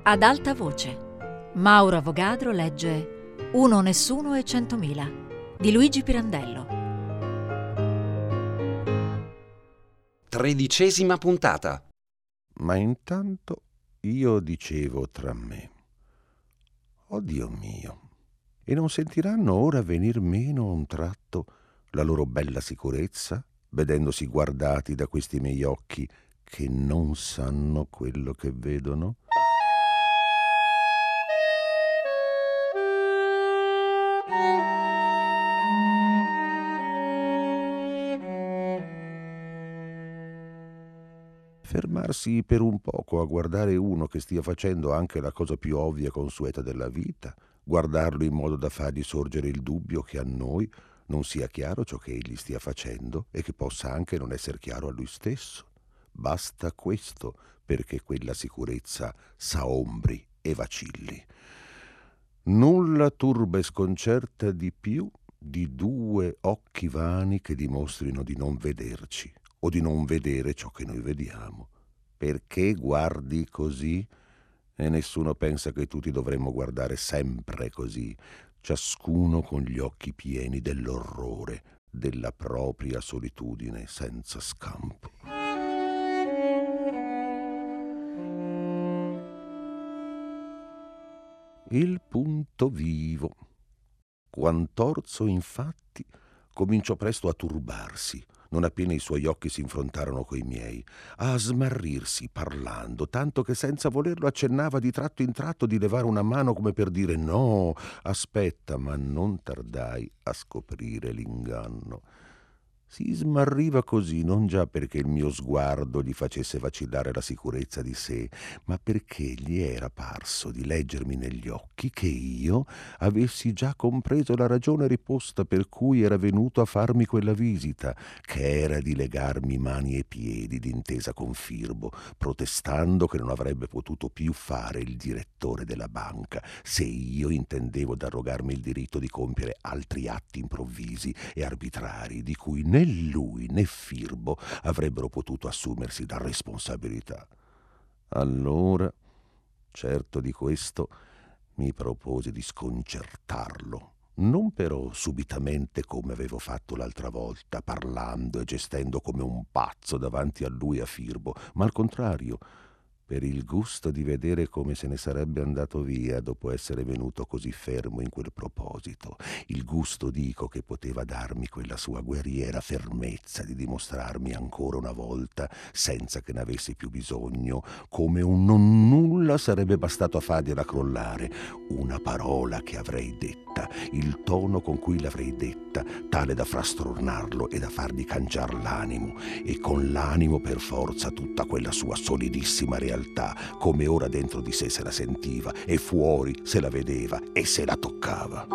Ad alta voce, Mauro Avogadro legge Uno, Nessuno e 100.000 di Luigi Pirandello. 13ª puntata. Ma intanto io dicevo tra me: oh Dio mio, e non sentiranno ora venir meno a un tratto la loro bella sicurezza, vedendosi guardati da questi miei occhi che non sanno quello che vedono? Fermarsi per un poco a guardare uno che stia facendo anche la cosa più ovvia e consueta della vita, guardarlo in modo da fargli sorgere il dubbio che a noi non sia chiaro ciò che egli stia facendo e che possa anche non essere chiaro a lui stesso. Basta questo perché quella sicurezza s'aombri e vacilli. Nulla turba e sconcerta di più di due occhi vani che dimostrino di non vederci o di non vedere ciò che noi vediamo. Perché guardi così? E nessuno pensa che tutti dovremmo guardare sempre così, ciascuno con gli occhi pieni dell'orrore della propria solitudine senza scampo. Il punto vivo. Quantorzo, infatti, cominciò presto a turbarsi, non appena i suoi occhi si infrontarono coi miei, a smarrirsi parlando, tanto che senza volerlo accennava di tratto in tratto di levare una mano come per dire no, aspetta, ma non tardai a scoprire l'inganno. Si smarriva così non già perché il mio sguardo gli facesse vacillare la sicurezza di sé, ma perché gli era parso di leggermi negli occhi che io avessi già compreso la ragione riposta per cui era venuto a farmi quella visita, che era di legarmi mani e piedi d'intesa con Firbo, protestando che non avrebbe potuto più fare il direttore della banca se io intendevo d'arrogarmi il diritto di compiere altri atti improvvisi e arbitrari di cui né lui né Firbo avrebbero potuto assumersi la responsabilità. Allora, certo di questo, mi proposi di sconcertarlo, non però subitamente come avevo fatto l'altra volta, parlando e gestendo come un pazzo davanti a lui e a Firbo, ma al contrario, per il gusto di vedere come se ne sarebbe andato via dopo essere venuto così fermo in quel proposito. Il gusto, dico, che poteva darmi quella sua guerriera fermezza di dimostrarmi ancora una volta, senza che ne avessi più bisogno, come un non nulla sarebbe bastato a fargliela crollare. Una parola che avrei detta, il tono con cui l'avrei detta, tale da frastornarlo e da fargli cangiar l'animo, e con l'animo per forza tutta quella sua solidissima realtà, come ora dentro di sé se la sentiva e fuori se la vedeva e se la toccava.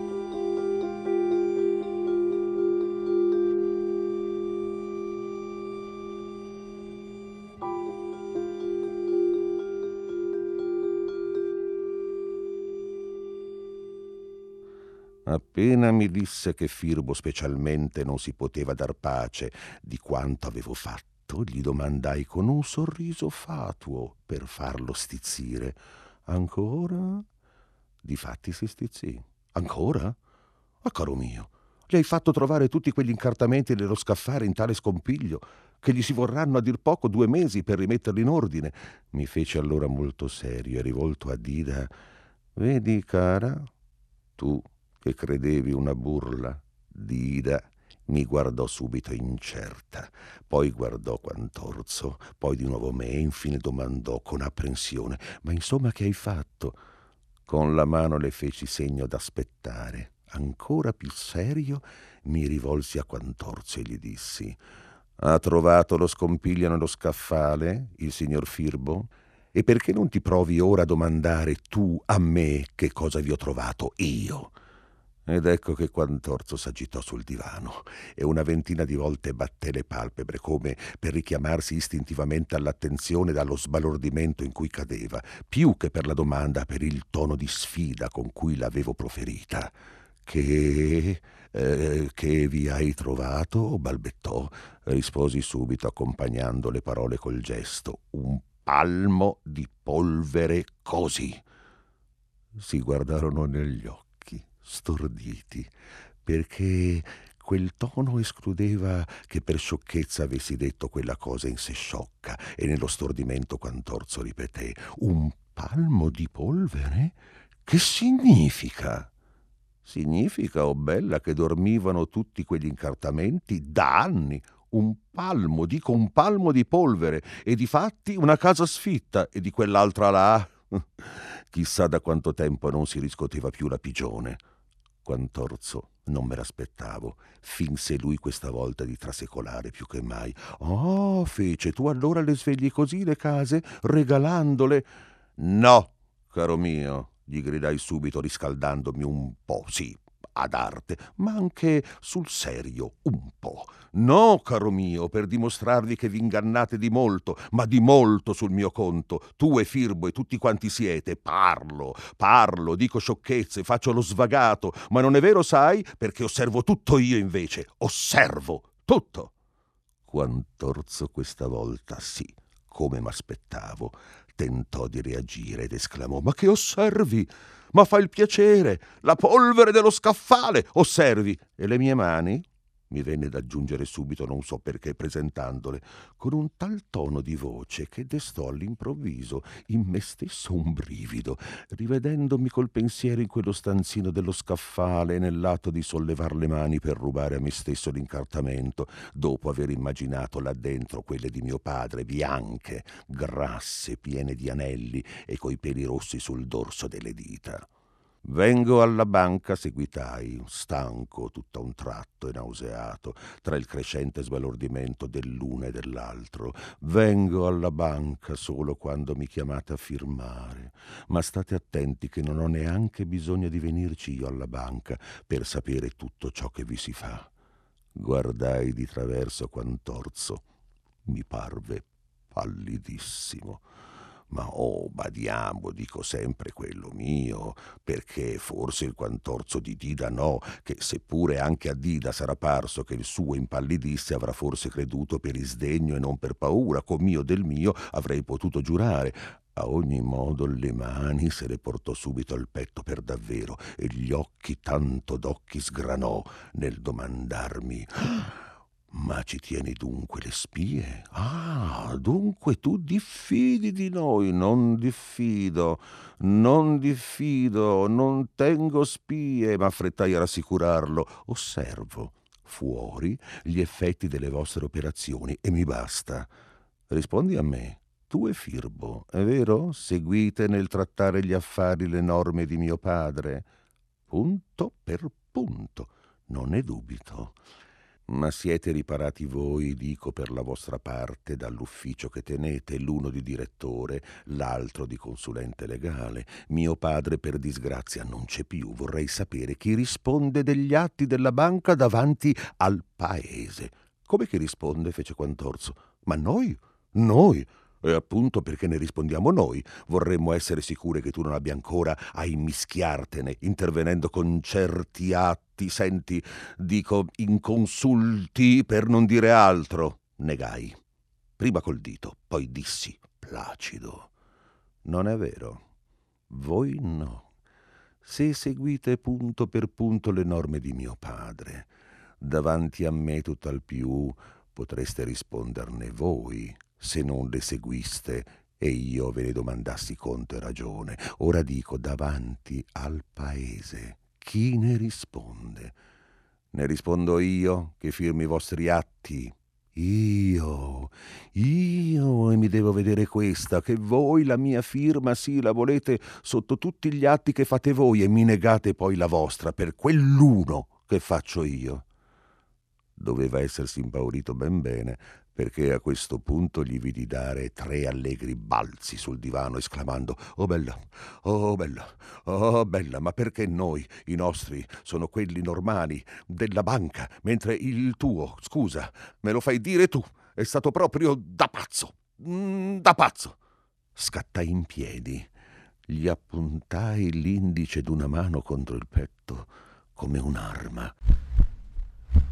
Appena mi disse che Firbo specialmente non si poteva dar pace di quanto avevo fatto, gli domandai con un sorriso fatuo per farlo stizzire: ancora? Difatti si stizzì. Ancora? Ah, caro mio, gli hai fatto trovare tutti quegli incartamenti dello scaffare in tale scompiglio che gli si vorranno a dir poco 2 mesi per rimetterli in ordine. Mi fece allora molto serio e rivolto a Dida: vedi, cara, tu che credevi una burla. Dida mi guardò subito incerta, poi guardò Quantorzo, poi di nuovo me e infine domandò con apprensione: ma insomma che hai fatto? Con la mano le feci segno d'aspettare. Ancora più serio mi rivolsi a Quantorzo e gli dissi: ha trovato lo scompiglio nello scaffale, il signor Firbo? E perché non ti provi ora a domandare tu a me che cosa vi ho trovato io? Ed ecco che Quantorzo s'agitò sul divano e una ventina di volte batté le palpebre come per richiamarsi istintivamente all'attenzione dallo sbalordimento in cui cadeva, più che per la domanda, per il tono di sfida con cui l'avevo proferita. Che vi hai trovato? Balbettò. Risposi subito accompagnando le parole col gesto: un palmo di polvere così. Si guardarono negli occhi, storditi, perché quel tono escludeva che per sciocchezza avessi detto quella cosa in sé sciocca, e nello stordimento Quantorzo ripeté: un palmo di polvere? Che significa? Significa, oh bella, che dormivano tutti quegli incartamenti da anni. Un palmo, dico un palmo di polvere, e difatti una casa sfitta, e di quell'altra là chissà da quanto tempo non si riscoteva più la pigione. Quantorzo non me l'aspettavo. Finse lui questa volta di trasecolare più che mai. «Oh, fece, tu allora le svegli così le case, regalandole?» «No, caro mio», gli gridai subito, riscaldandomi un po', sì, ad arte, ma anche sul serio, un po'. «No, caro mio, per dimostrarvi che vi ingannate di molto, ma di molto sul mio conto. Tu e Firbo e tutti quanti siete. Parlo, dico sciocchezze, faccio lo svagato, ma non è vero, sai, perché osservo tutto io invece. Osservo tutto!» Quantorzo questa volta sì, come m'aspettavo, tentò di reagire ed esclamò: «Ma che osservi? Ma fa il piacere! La polvere dello scaffale, osservi!» «E le mie mani?» mi venne da aggiungere subito, non so perché, presentandole, con un tal tono di voce che destò all'improvviso in me stesso un brivido, rivedendomi col pensiero in quello stanzino dello scaffale, nell'atto di sollevar le mani per rubare a me stesso l'incartamento, dopo aver immaginato là dentro quelle di mio padre, bianche, grasse, piene di anelli e coi peli rossi sul dorso delle dita. «Vengo alla banca», seguitai, stanco tutto a un tratto e nauseato, tra il crescente sbalordimento dell'uno e dell'altro. «Vengo alla banca solo quando mi chiamate a firmare, ma state attenti che non ho neanche bisogno di venirci io alla banca per sapere tutto ciò che vi si fa». Guardai di traverso Quantorzo. Mi parve pallidissimo. «Ma badiamo, dico sempre quello mio, perché forse il Quantorzo di Dida no, che seppure anche a Dida sarà parso che il suo impallidisse, avrà forse creduto per isdegno e non per paura, com'io del mio avrei potuto giurare. A ogni modo le mani se le portò subito al petto per davvero, e gli occhi tanto d'occhi sgranò nel domandarmi: «Ma ci tieni dunque le spie? Ah, dunque tu diffidi di noi?» «Non diffido, non tengo spie», m'affrettai a rassicurarlo. «Osservo fuori gli effetti delle vostre operazioni e mi basta. Rispondi a me. Tu e Firbo, è vero? Seguite nel trattare gli affari le norme di mio padre?» «Punto per punto, non ne dubito. Ma siete riparati voi, dico, per la vostra parte dall'ufficio che tenete, l'uno di direttore, l'altro di consulente legale. Mio padre per disgrazia non c'è più. Vorrei sapere chi risponde degli atti della banca davanti al paese». «Come chi risponde?» fece Quantorzo. «Ma noi? Noi? E appunto perché ne rispondiamo noi vorremmo essere sicure che tu non abbia ancora a immischiartene, intervenendo con certi atti, senti, dico, inconsulti, per non dire altro». Negai. Prima col dito, poi dissi, placido: «Non è vero. Voi no. Se seguite punto per punto le norme di mio padre, davanti a me tutt'al più potreste risponderne voi, se non le seguiste e io ve ne domandassi conto e ragione. Ora dico, davanti al paese, chi ne risponde? Ne rispondo io, che firmo i vostri atti? Io, e mi devo vedere questa, che voi la mia firma sì la volete sotto tutti gli atti che fate voi e mi negate poi la vostra per quell'uno che faccio io». Doveva essersi impaurito ben bene, perché a questo punto gli vidi dare 3 allegri balzi sul divano, esclamando: «Oh bella, oh bella, oh bella, ma perché noi, i nostri, sono quelli normali della banca, mentre il tuo, scusa, me lo fai dire tu, è stato proprio da pazzo, da pazzo». Scattai in piedi, gli appuntai l'indice d'una mano contro il petto come un'arma.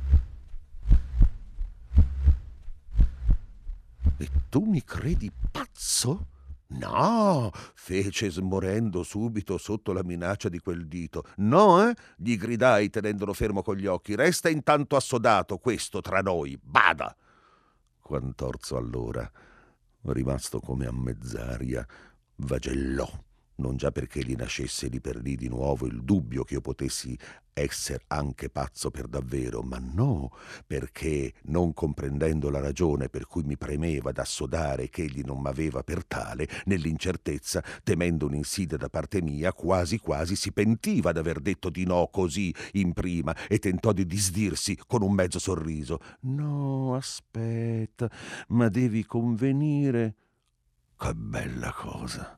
«E tu mi credi pazzo?» pazzo? No, fece smorendo subito sotto la minaccia di quel dito. No, eh? Gli gridai tenendolo fermo con gli occhi. Resta intanto assodato, questo tra noi. Bada! Quantorzo allora, rimasto come a mezz'aria, vagellò, non già perché gli nascesse lì per lì di nuovo il dubbio che io potessi esser anche pazzo per davvero, ma no, perché, non comprendendo la ragione per cui mi premeva d'assodare che egli non m'aveva per tale, nell'incertezza, temendo un'insidia da parte mia, quasi quasi si pentiva d'aver detto di no così in prima e tentò di disdirsi con un mezzo sorriso. No, aspetta, ma devi convenire. Che bella cosa!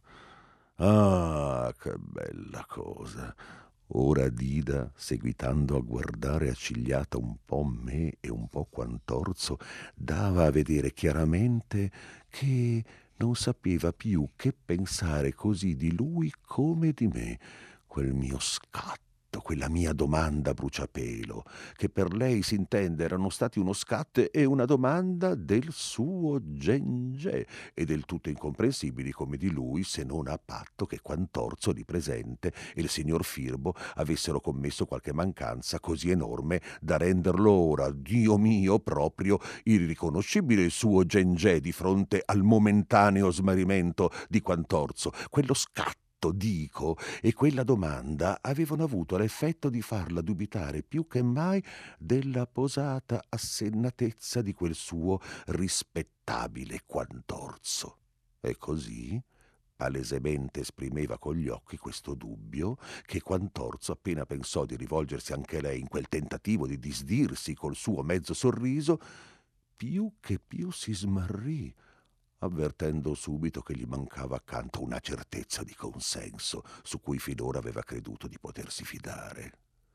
Ah, che bella cosa! Ora Dida, seguitando a guardare accigliata un po' me e un po' Quantorzo, dava a vedere chiaramente che non sapeva più che pensare così di lui come di me. Quel mio scatto, quella mia domanda a bruciapelo, che per lei s'intende erano stati uno scatto e una domanda del suo Gengè, e del tutto incomprensibili come di lui, se non a patto che Quantorzo lì presente e il signor Firbo avessero commesso qualche mancanza così enorme da renderlo ora, Dio mio, proprio irriconoscibile il suo Gengè di fronte al momentaneo smarrimento di Quantorzo. Quello scatto, dico, e quella domanda avevano avuto l'effetto di farla dubitare più che mai della posata assennatezza di quel suo rispettabile Quantorzo. E così palesemente esprimeva con gli occhi questo dubbio che Quantorzo, appena pensò di rivolgersi anche lei in quel tentativo di disdirsi col suo mezzo sorriso, più che più si smarrì, avvertendo subito che gli mancava accanto una certezza di consenso su cui finora aveva creduto di potersi fidare.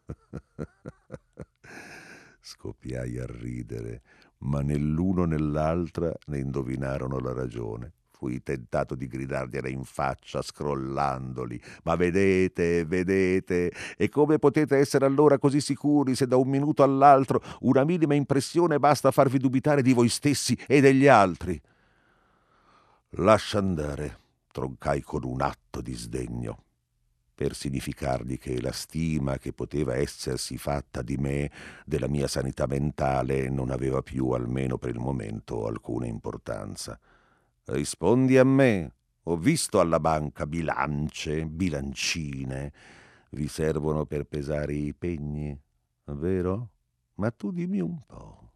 Scoppiai a ridere, ma né l'uno né l'altra ne indovinarono la ragione. Fui tentato di gridargliela in faccia scrollandoli. Ma vedete, vedete, e come potete essere allora così sicuri se da un minuto all'altro una minima impressione basta a farvi dubitare di voi stessi e degli altri? Lascia andare, troncai con un atto di sdegno, per significargli che la stima che poteva essersi fatta di me, della mia sanità mentale, non aveva più, almeno per il momento, alcuna importanza. Rispondi a me. Ho visto alla banca bilance, bilancine. Vi servono per pesare i pegni, vero? Ma tu dimmi un po'.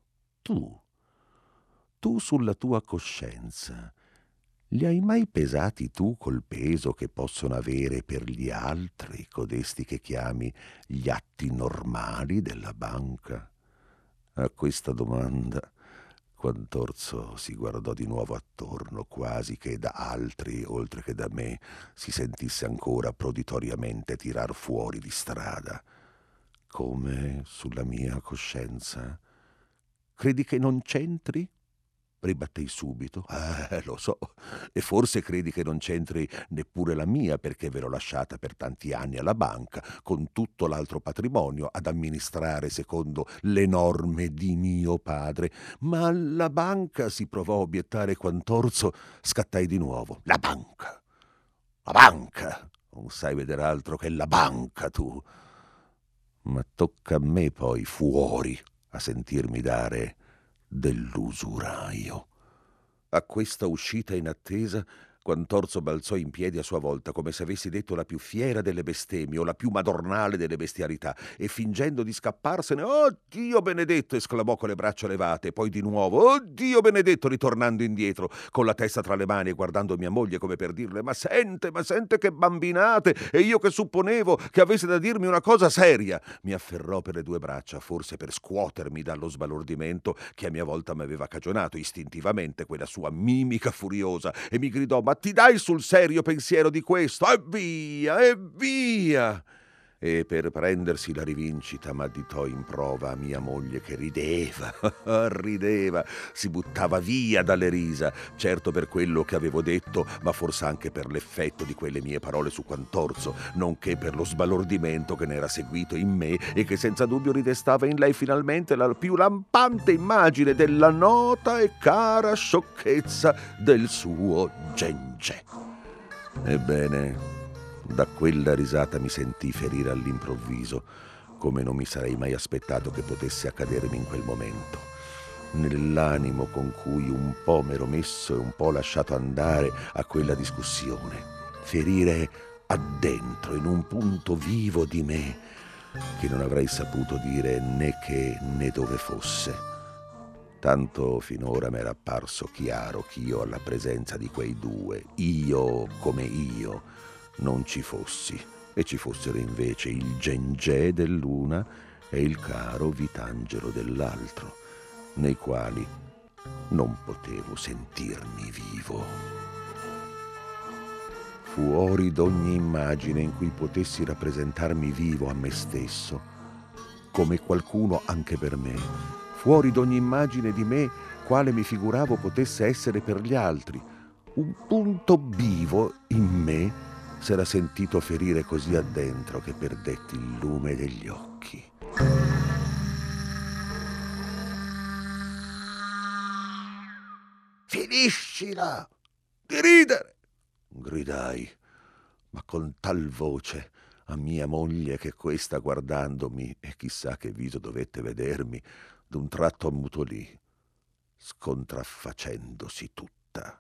Tu sulla tua coscienza, li hai mai pesati tu col peso che possono avere per gli altri codesti che chiami gli atti normali della banca? A questa domanda Quantorzo si guardò di nuovo attorno, quasi che da altri, oltre che da me, si sentisse ancora proditoriamente tirar fuori di strada. Come sulla mia coscienza? Credi che non c'entri? Ribattei subito. Lo so, e forse credi che non c'entri neppure la mia, perché ve l'ho lasciata per tanti anni alla banca, con tutto l'altro patrimonio ad amministrare secondo le norme di mio padre. Ma la banca, si provò a obiettare Quantorzo. Scattai di nuovo. La banca! La banca! Non sai vedere altro che la banca, tu. Ma tocca a me poi fuori a sentirmi dare dell'usuraio. A questa uscita inattesa, Quantorzo balzò in piedi a sua volta, come se avessi detto la più fiera delle bestemmie o la più madornale delle bestialità, e fingendo di scapparsene, «Oh Dio benedetto!» esclamò con le braccia levate, poi di nuovo, «Oh Dio benedetto!» ritornando indietro, con la testa tra le mani e guardando mia moglie come per dirle, ma sente che bambinate, e io che supponevo che avesse da dirmi una cosa seria!» Mi afferrò per le due braccia, forse per scuotermi dallo sbalordimento che a mia volta mi aveva cagionato istintivamente quella sua mimica furiosa, e mi gridò, «Ma ti dai sul serio pensiero di questo? E via, e via!» e per prendersi la rivincita m'additò in prova a mia moglie che rideva, rideva, si buttava via dalle risa, certo per quello che avevo detto, ma forse anche per l'effetto di quelle mie parole su Quantorzo, nonché per lo sbalordimento che n'era seguito in me e che senza dubbio ridestava in lei finalmente la più lampante immagine della nota e cara sciocchezza del suo Gengè. Ebbene, da quella risata mi sentii ferire all'improvviso, come non mi sarei mai aspettato che potesse accadermi in quel momento. Nell'animo con cui un po' m'ero messo e un po' lasciato andare a quella discussione, ferire addentro, in un punto vivo di me, che non avrei saputo dire né che né dove fosse. Tanto finora m'era apparso chiaro ch'io alla presenza di quei due, io come io, non ci fossi, e ci fossero invece il Gengè dell'una e il caro Vitangelo dell'altro, nei quali non potevo sentirmi vivo. Fuori d'ogni immagine in cui potessi rappresentarmi vivo a me stesso, come qualcuno anche per me, fuori d'ogni immagine di me quale mi figuravo potesse essere per gli altri, un punto vivo in me s'era sentito ferire così addentro che perdetti il lume degli occhi. Finiscila di ridere, gridai, ma con tal voce a mia moglie che questa, guardandomi, e chissà che viso dovette vedermi, d'un tratto ammutolì, scontraffacendosi tutta.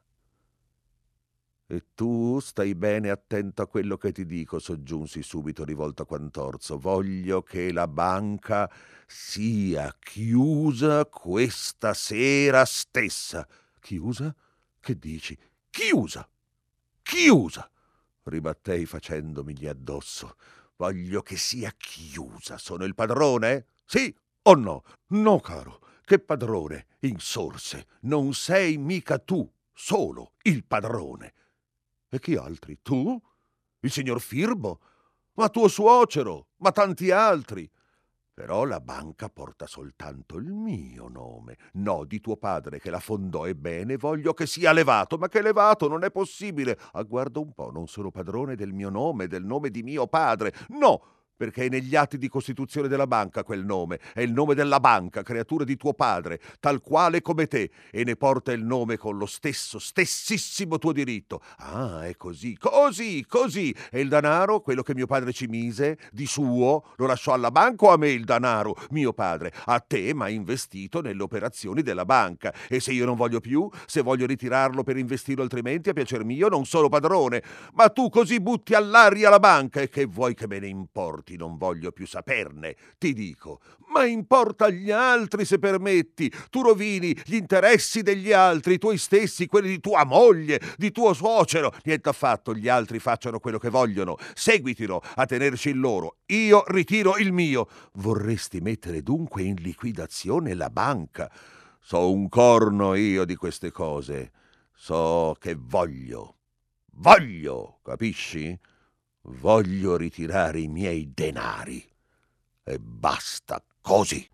E tu stai bene attento a quello che ti dico, soggiunsi subito rivolto a Quantorzo. Voglio che la banca sia chiusa questa sera stessa. Chiusa? Che dici? Chiusa! Chiusa! Ribattei facendomigli addosso. Voglio che sia chiusa. Sono il padrone? Sì o no? No, caro. Che padrone? Insorse. Non sei mica tu, solo il padrone. E chi altri? Tu? Il signor Firmo? Ma tuo suocero? Ma tanti altri? Però la banca porta soltanto il mio nome, no di tuo padre che la fondò, ebbene voglio che sia levato, ma che levato non è possibile. Guarda un po', non sono padrone del mio nome, del nome di mio padre, no, perché è negli atti di costituzione della banca quel nome, è il nome della banca, creatura di tuo padre, tal quale come te, e ne porta il nome con lo stessissimo tuo diritto. Ah, è così, così, e il danaro, quello che mio padre ci mise, di suo, lo lasciò alla banca o a me il danaro? Mio padre, a te m'ha investito nelle operazioni della banca, e se io non voglio più, se voglio ritirarlo per investirlo altrimenti, a piacer mio, non sono padrone, ma tu così butti all'aria la banca, e che vuoi che me ne importi? Non voglio più saperne, ti dico. Ma importa agli altri se permetti. Tu rovini gli interessi degli altri, i tuoi stessi, quelli di tua moglie, di tuo suocero. Niente affatto, gli altri facciano quello che vogliono. Seguitino a tenerci il loro. Io ritiro il mio. Vorresti mettere dunque in liquidazione la banca? So un corno io di queste cose. So che voglio, capisci? Voglio ritirare i miei denari e basta così.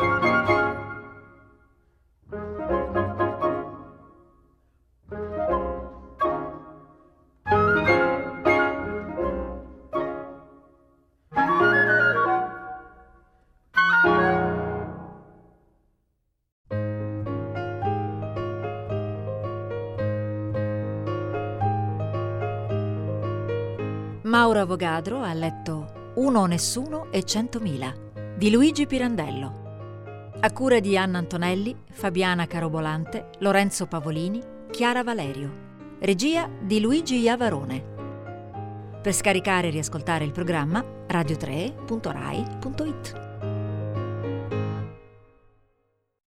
Mauro Avogadro ha letto Uno, Nessuno e 100.000 di Luigi Pirandello, a cura di Anna Antonelli, Fabiana Carobolante, Lorenzo Pavolini, Chiara Valerio, regia di Luigi Iavarone. Per scaricare e riascoltare il programma radio3.rai.it.